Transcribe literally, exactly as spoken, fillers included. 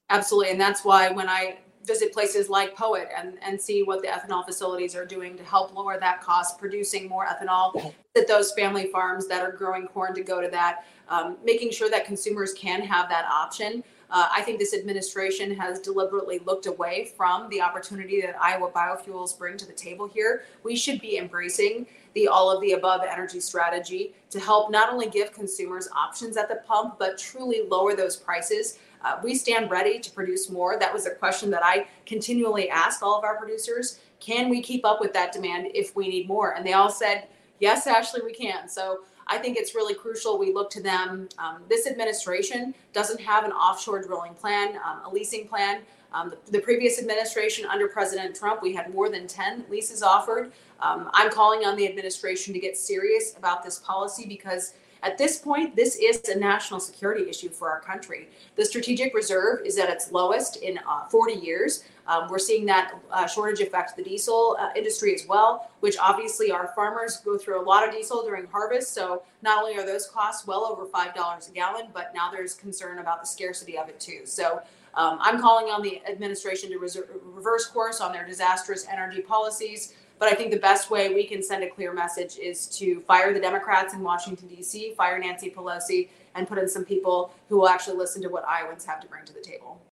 Absolutely, and that's why when I visit places like POET and and see what the ethanol facilities are doing to help lower that cost, producing more ethanol, that those family farms that are growing corn to go to that, um, making sure that consumers can have that option. Uh, I think this administration has deliberately looked away from the opportunity that Iowa biofuels bring to the table here. We should be embracing the all of the above energy strategy to help not only give consumers options at the pump, but truly lower those prices. Uh, we stand ready to produce more. That was a question that I continually asked all of our producers. Can we keep up with that demand if we need more? And they all said, yes, Ashley, we can. So I think it's really crucial we look to them. Um, this administration doesn't have an offshore drilling plan, um, a leasing plan. Um, the, the previous administration under President Trump, we had more than ten leases offered. Um, I'm calling on the administration to get serious about this policy because at this point, this is a national security issue for our country. The strategic reserve is at its lowest in uh, forty years. Um, we're seeing that uh, shortage affect the diesel uh, industry as well, which obviously our farmers go through a lot of diesel during harvest. So not only are those costs well over five dollars a gallon, but now there's concern about the scarcity of it too. So um, I'm calling on the administration to reser- reverse course on their disastrous energy policies. But I think the best way we can send a clear message is to fire the Democrats in Washington, D C, fire Nancy Pelosi, and put in some people who will actually listen to what Iowans have to bring to the table.